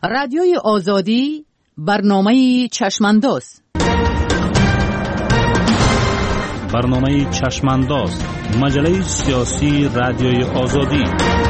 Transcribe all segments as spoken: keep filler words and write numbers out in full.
رادیوی آزادی برنامه چشمانداز. برنامه چشمانداز، مجله سیاسی رادیوی آزادی.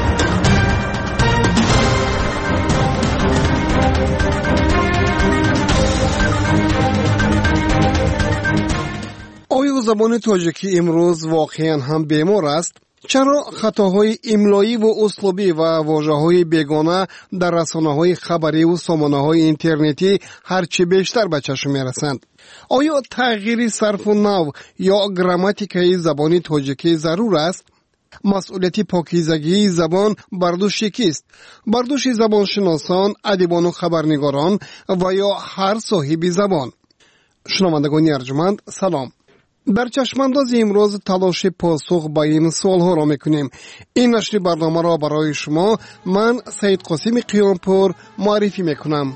آیا زبان تاجیکی امروز واقعا هم بیمار است؟ چرا خطاهای املایی و اسلوبی و واژه‌های بیگانه در رسانه‌های خبری و سامانه‌های اینترنتی هرچی بیشتر به چشم می‌رسند؟ آیا تغییر صرف و نحو یا گراماتیکای زبان تاجیکی ضرور است؟ مسئولیت پاکیزگی زبان بر دوش کیست؟ بر دوش زبانشناسان، ادیبان و خبرنگاران و یا هر صاحب زبان؟ شنوندگان ارجمند، سلام. در چشمانداز امروز تلاش پاسخ به این سوالها را میکنیم. این نشر برنامه را برای شما من سید قاسم قیامپور معرفی میکنم.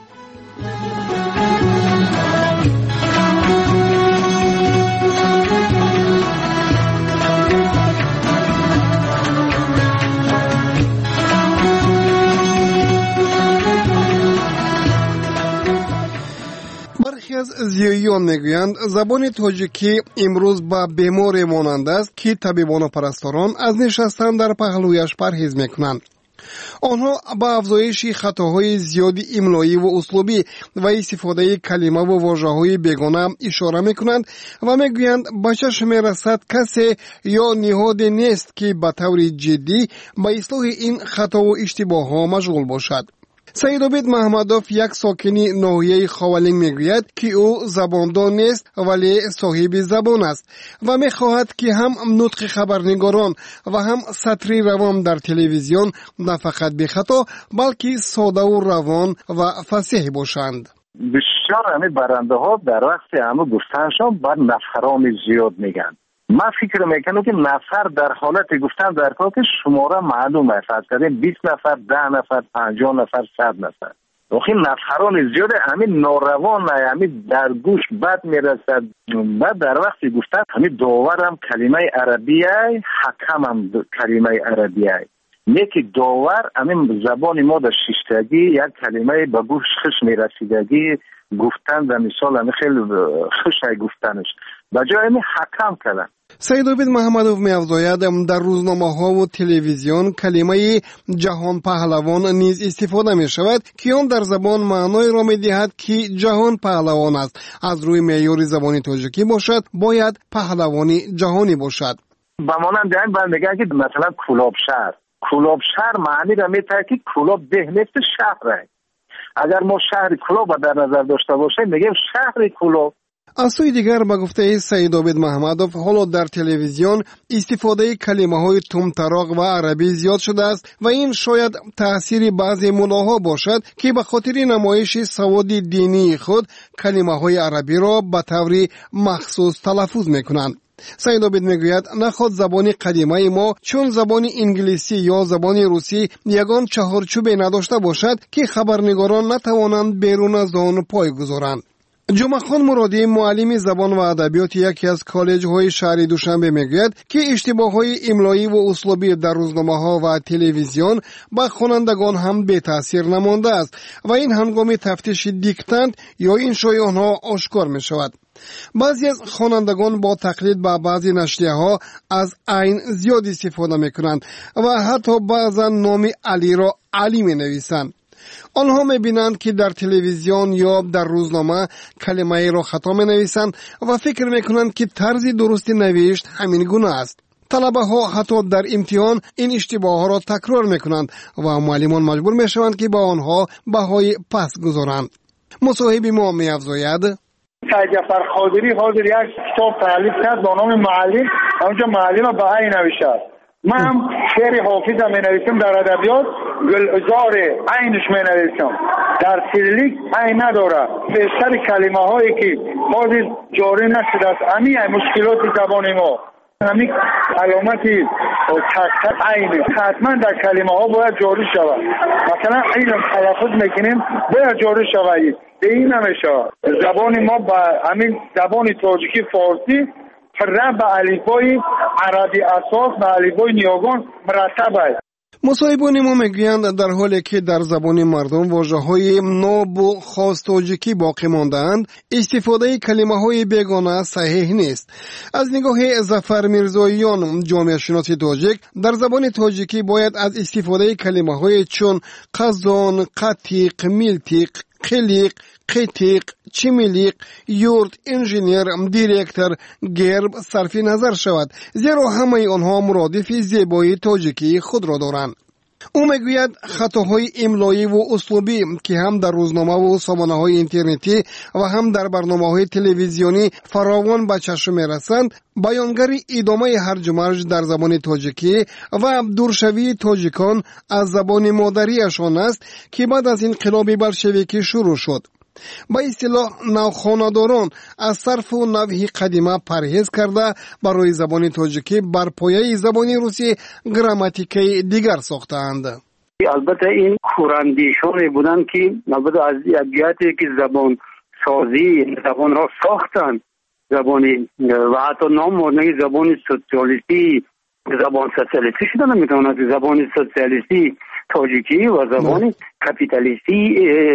برخی از زیاییان میگویند زبان تاجیکی امروز با بیماری مانند است که طبیبان و پرستاران از نشستن در پهلویش پرهیز میکنند. آنها با افزایش خطاهای زیادی املایی و اسلوبی و استفاده کلمه و واژه‌های بیگانه اشاره میکنند و میگویند به چشم میرسد کسی یا نهادی نیست که به طور جدی به اصلاح این خطا و اشتباه‌ها مشغول باشد. سید عبید محمدوف، یک ساکنی ناحیه خاولین، میگوید که او زباندان نیست ولی صاحب زبان است و میخواهد که هم نطق خبرنگاران و هم سطری روان در تلویزیون نه فقط بی خطا بلکه ساده و روان و فصیح باشند. بسیار همه برنده ها در وقت همه گفتنشان بر نفران زیاد میگن. من فکر میکنم که نفر در حالت گفتن در کار که شماره معلوم است. فرض کنیم بیست نفر، ده نفر، پنجاه نفر، صد نفر. وقتی نفران زیاده همین ناروان همین در گوش بد میرسد. بعد در وقت گفتن همین داور هم کلمه عربیه، حکم هم کلمه عربیه. یکی داور همین زبان ما در شیشتگی یک کلمه به گوش خوش میرسیدگی گفتن و مثال همین خیلی خوش گفتنش به جای همین حکم کردن. سید عبید محمدوف می‌افزاید در روزنامه‌ها و تلویزیون کلمه جهان پهلوان نیز استفاده می‌شود که آن در زبان معنای را می‌دهد که جهان پهلوان است. از روی معیار زبانی تاجیکی باشد باید پهلوانی جهانی باشد. به مانند این بعد میگن که مثلا کلاب شهر کلاب شهر معنی را می‌دهد که کلاب ده نیست شهر. اگر ما شهر کلاب در نظر داشته باشیم میگیم شهر کلاب. از سوی دیگر به گفته سید عبید محمدوف حالا در تلویزیون استفاده کلمه‌های تمطراق و عربی زیاد شده است و این شاید تأثیر بعضی ملاها باشد که به خاطر نمایش سواد دینی خود کلمه‌های عربی را به طور مخصوص تلفظ می‌کنند. سید عبید میگوید نخود زبان قدیمه ما چون زبان انگلیسی یا زبان روسی یگان چهارچوبی نداشته باشد که خبرنگاران نتوانند بیرون از آن پای گذارند. جمعه خان مرادی، معلم زبان و ادبیات یکی از کالج‌های شهر دوشنبه میگوید که اشتباه‌های املایی و اسلوبی در روزنامه‌ها و تلویزیون به خوانندگان هم بی تاثیر نمانده است و این هنگام تفتیش دیکتند یا انشای آنها آشکار می‌شود. بعضی از خوانندگان با تقلید به بعضی نشریه‌ها از عین زیاد استفاده می‌کنند و حتی بعضا نام علی را علی می‌نویسند. آنها می‌بینند که در تلویزیون یا در روزنامه کلمه را خطا می‌نویسند و فکر می‌کنند که طرز درست نوشت همین گونه است. طلبه ها حتی در امتحان این اشتباه ها را تکرار می‌کنند و معلمان مجبور می‌شوند که با آنها بهای پس گذارند. مصاحب ما می‌افزاید سید جعفر خاطری حاضر یک کتاب تالیف کرد با نام معلم، اونجا معلم بهایی نوشته. من هم شعر حافظ می نویسم در ادبیات، گلزار عینش می نویسم، در سیرلیک عین نداره. بیشتر کلمه هایی که بازی جاری نشده است همین مشکلات زبان ما، همین علامتی تک تک عین حتما در کلمه ها باید جاری شود. مثلا این تلفظ میکنیم باید جاری شود. به این نمیشه. زبان ما با همین زبان تاجیکی فارسی رب به الفبای عربی اساس و الفبای نیاگان مرتب است. مصاحبان ما میگویند در حالی که در زبان مردم واژه‌های ناب و خاص تاجیکی باقی مانده‌اند، استفاده کلمه‌های بیگانه صحیح نیست. از نگاه ظفر میرزاییان، جامعه شناس تاجیک، در زبان تاجیکی باید از استفاده کلمه‌های چون قزان، قطیق، میلتیق، قلیق، قیتیق، چمیلیق، یورت، انجینیر، دیرکتر، گرب صرف نظر شود، زیرا همه آنها مرادف زیبایی تاجیکی خود را دارند. او میگوید خطاهای املایی و اسلوبی که هم در روزنامه و سامانه‌های اینترنتی و هم در برنامه‌های تلویزیونی فراوان به چشم می‌رسند، بیانگر ادامه هرج و مرج در زبان تاجیکی و دورشوی تاجیکان از زبان مادریشان است که بعد از انقلاب بلشویکی شروع شد. با اصطلاح نوخانه‌داران از صرف و نحو قدیمه پرهیز کرده برای زبان تاجیکی بر پایه زبان روسی گراماتیکی دیگر ساختند. البته این کورندیشانی بودند که البته از ابیاتی که زبان سازی زبان را ساختند، زبان و حتی نام بردن زبان سوسیالیستی، زبان سوسیالیستی شده نمیتواند زبان سوسیالیستی تاجیکی و زبان کپیتالیستی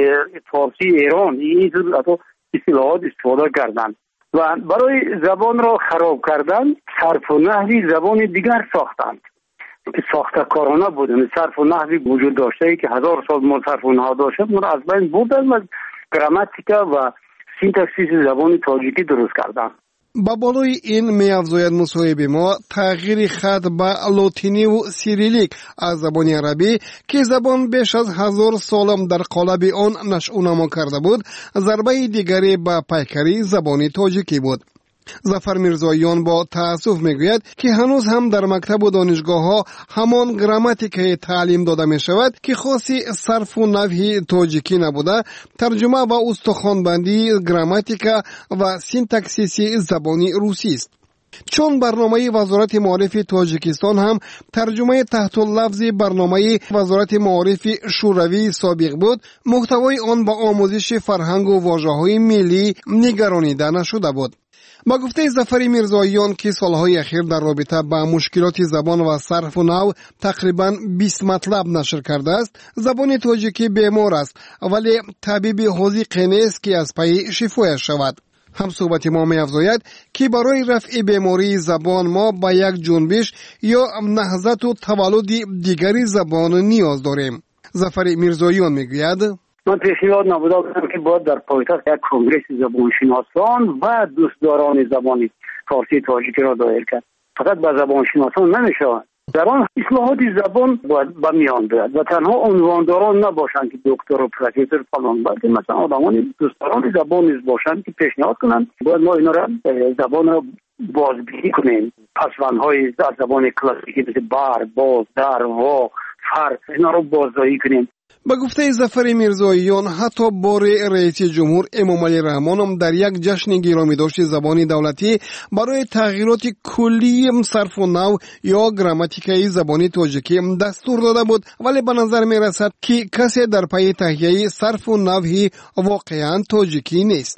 فارسی ایران این اصطلاحات استفاده کردند و برای زبان را خراب کردن صرف و نحوی زبان دیگر ساختند که ساختکارانه بودن. صرف و نحوی وجود داشته که هزار سال ما صرف و نحو داشته ما از بین بردن و گراماتیکا و سینتاکسیس زبان تاجیکی درست کردند. با بالای این می افزاید مصاحب ما تغییر خط به لاتینی و سیریلیک از زبان عربی که زبان بیش از هزار سالم در قالب آن نشأ و نما کرده بود، ضربه دیگری به پیکری زبان تاجیکی بود. ظفر میرزاییان با تأسف میگوید که هنوز هم در مکتب و دانشگاه ها همان گراماتیک تعلیم داده می شود که خاصی صرف و نحو تاجیکی نبوده، ترجمه و استخوانبندی گراماتیکا و سینتاکسیس زبانی روسی است. چون برنامه وزارت معارف تاجیکستان هم ترجمه تحت اللفظ برنامه وزارت معارف شوروی سابق بود، محتوای آن با آموزش فرهنگ و واژه‌های ملی نگرانیده نشده بود. با گفته ظفر میرزاییان که سالهای اخیر در رابطه با مشکلات زبان و صرف و نحو تقریباً بیست مطلب نشر کرده است، زبان تاجیکی بیمار است ولی طبیب حاذق نیست که از پی شفایش شود. هم صحبت ما می افزاید که برای رفع بیماری زبان ما با یک جنبش یا نهضت و تولد دیگری زبان نیاز داریم. ظفر میرزاییان میگوید من پیشنهاد نبوده بودم که باید در پایتخت یک کنگره زبانشناسان و دوستداران زبان فارسی تاجیکی را دایر کرد. فقط با زبانشناسان نمیشه. زبان اصلاحات زبان باید به میان بیاد و تنها عنوانداران نباشند که دکتر و پروفسور فلان، بلکه مثلا آدمان دوستداران زبان نیز باشند که پیشنهاد کنند باید ما اینا را زبان را بازبینی کنیم. پسوندهای زبان کلاسیکی مثل بر، باز، در، وا، فر اینا را بازداری کنیم. با گفته ظفر میرزاییان حتی بار رئیس جمهور امام علی رحمان هم در یک جشن گرامی داشت زبانی دولتی برای تغییرات کلی صرف و نحو یا گراماتیکای زبانی تاجیکی دستور داده بود، ولی به نظر می رسد که کسی در پی تهیه صرف و نحوی واقعا تاجیکی نیست.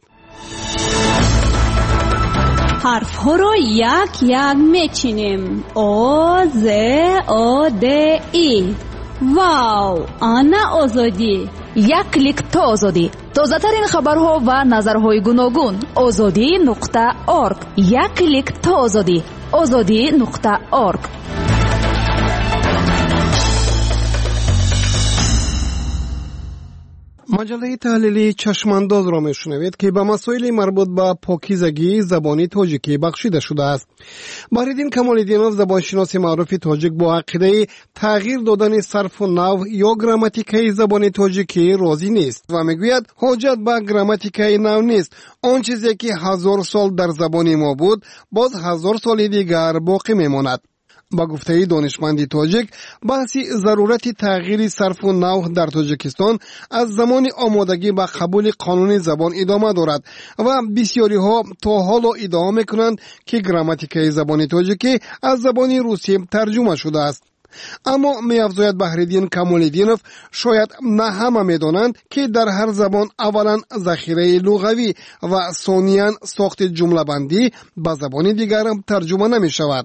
حرف ها رو یک یک میچینیم. او ز او د ای. واو، آنا آزادی. یک کلیک تا آزادی. تازه ترین خبرها و نظرهای گوناگون. آزادی نقطه اورگ. یک کلیک تا آزادی. آزادی نقطه اورگ. مجله تحلیلی چشمانداز را میشنوید که به مسائل مربوط به پاکیزگی زبانی تاجیکی بخشیده شده است. بهرالدین کمال‌الدینوف، زبانشناس معروف تاجیک، با عقیده تغییر دادن صرف و نحو یا گراماتیکای زبان تاجیکی راضی نیست و میگوید حاجت به گراماتیکای نو نیست. آن چیزی که هزار سال در زبان ما بود باز هزار سال دیگر باقی میماند. با گفته دانشمندی تاجیک، بحث ضرورت تغییر صرف و نحو در تاجیکستان از زمان آمادگی به قبول قانون زبان ادامه دارد و بسیاری ها تا حالا ادعا میکنند که گراماتیکای زبان تاجیکی از زبان روسی ترجمه شده است. اما می افزاید بهرالدین کمال‌الدینوف شاید نه همه میدانند که در هر زبان اولا ذخیره لغوی و ثانیاً ساخت جمله بندی به زبان دیگر ترجمه نمی شود.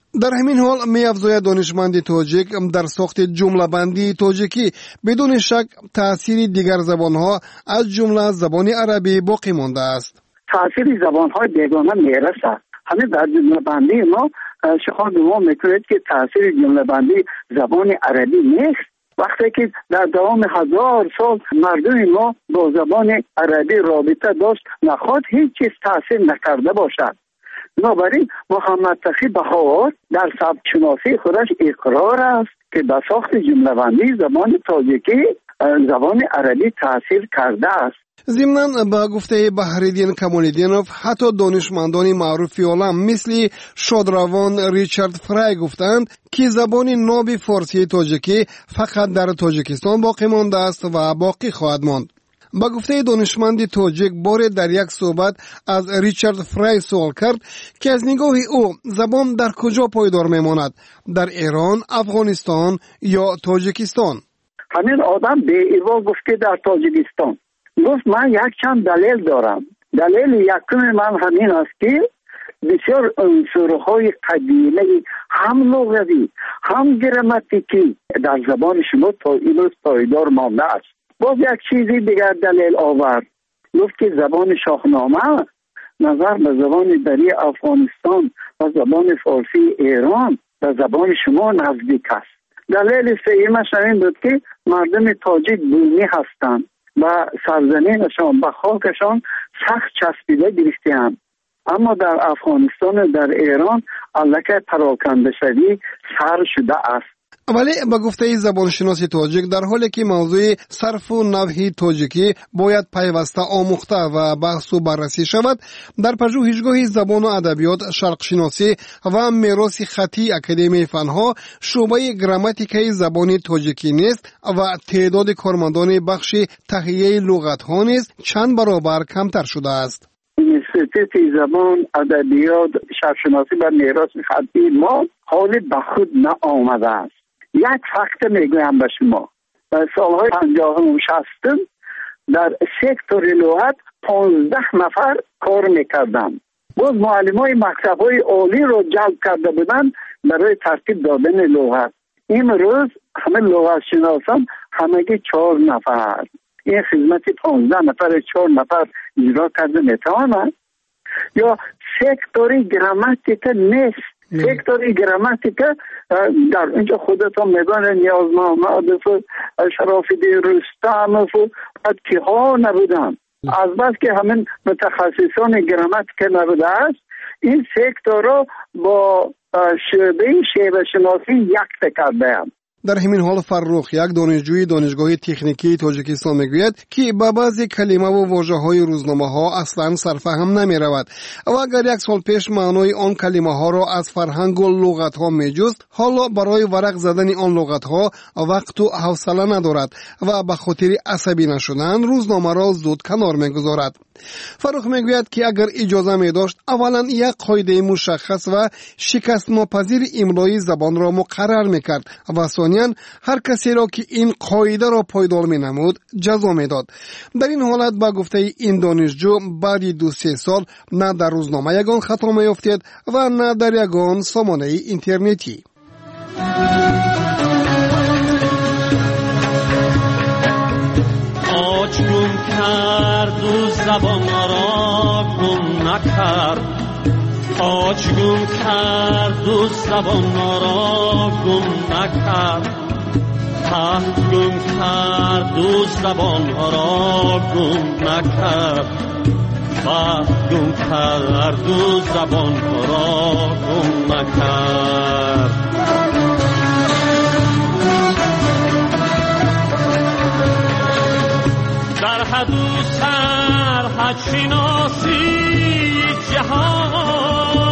در همین حال می افزاید دانشمند تاجیک در ساخت جمله بندی تاجیکی بدون شک تأثیر دیگر زبانها از جمله زبان عربی باقی مانده است. تأثیر زبانهای بیگانه میرسد. همین در جمله بندی ما شما گمان میکنید که تأثیر جمله بندی زبان عربی نیست. وقتی که در دوام هزار سال مردم ما با زبان عربی رابطه داشت نخواهد هیچ چیز تأثیر نکرده باشد. بنابراین محمد تقی بهاور در سبک شناسی خودش اقرار است که به ساخت جمله بندی زبان تاجیکی زبان عربی تأثیر کرده است. ضمناً با گفته بحرالدین کمال‌الدینوف حتی دانشمندان معروف عالم مثل شادروان ریچارد فرای گفتند که زبان ناب فارسی تاجیکی فقط در تاجیکستان باقی مانده است و باقی خواهد ماند. با گفته دانشمند تاجیک بار در یک صحبت از ریچارد فرای سوال کرد که از نگاه او زبان در کجا پایدار میماند، در ایران، افغانستان یا تاجیکستان؟ همین آدم به ایوا گفت که در تاجیکستان. گفت من یک چند دلیل دارم. دلیل یکم من همین است که بسیار عنصرهای قدیمی هم لغوی هم گراماتیکی در زبان شما تا امروز پایدار مانده است. باز یک چیزی دیگر دلیل آورد. گفت که زبان شاهنامه نظر به زبان دری افغانستان و زبان فارسی ایران و زبان شما نزدیک است. دلیل سومش این بود که مردم تاجیک بومی هستند و سرزمینشان به خاکشان سخت چسبیده گرفته‌اند. اما در افغانستان و در ایران الکه پراکنده شدی سر شده است. ولی با گفته زبانشناس تاجیک در حالی که موضوع صرف و نحو تاجیکی باید پیوسته آموخته و بحث و بررسی شود، در پژوهشگاه زبان و ادبیات شرق شناسی و میراث خطی اکادمی فنها شعبه گراماتیکای زبان تاجیکی نیست و تعداد کارمندان بخش تهیه لغت ها نیز چند برابر کمتر شده است. انستیتوت زبان ادبیات شرق شناسی و میراث خطی ما حال به خود نآمده است. یک فکت میگویم به شما. در سالهای پنجاهم و شصتم در سکتور لغت پانزده نفر کار میکردن. باز معلمای مکتب‌های عالی رو جلب کرده بودن برای ترتیب دادن لغت. امروز همه لغت شناسان همگی چهار نفر. این خدمت پانزده نفر چهار نفر اجرا کرده میتواند؟ یا سکتوری گراماتیک نیست. سکتوری گراماتیک در اینجا خودتون میدانه نیاز محمد و شراف‌الدین رستم و که ها نبودن. از بس که همین متخصصان گراماتیک نبوده است، این سکتور رو با شعبه شیوه شناسی یک کرده هم. در همین حال فرخ یک دانشجوی دانشگاه تکنیکی تاجیکستان میگوید که با بعضی کلمه و واژه‌های روزنامه‌ها اصلاً سرفهم نمی‌رود و اگر یک سال پیش معنای آن کلمه‌ها را از فرهنگ و لغت‌ها می‌جست، حالا برای ورق زدن آن لغت‌ها وقت و حوصله ندارد و به خاطر عصبی نشدن روزنامه را زود کنار می‌گذارد. فرخ میگوید که اگر اجازه می داشت اولا یک قاعده مشخص و شکست ناپذیر املای زبان را مقرر میکرد و ثانیاً هر کسی را که این قاعده را پایدار می نمود جزا می داد. در این حالت با گفته این دانشجو بعد دو سه سال نه در روزنامه یگان خطا می افتید و نه در یگان سامانه اینترنتی. آج گم کرد و زبان را گم نکرد، آج گم کرد و زبان را گم نکرد، تخت گم کرد و زبان را گم نکرد، وقت گم کرد و زبان را گم نکرد. در حد و سرحد شناسی جهان،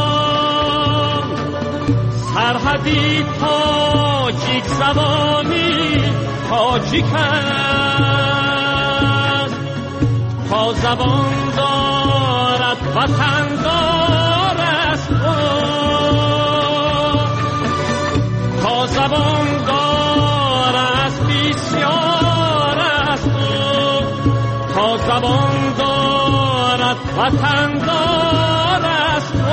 سرحدی تاجیک زبانی تاجیک است، تا زبان دارد وطن دار است، تا زبان دار است بسیار است، تا زبان دارد وطن دار است،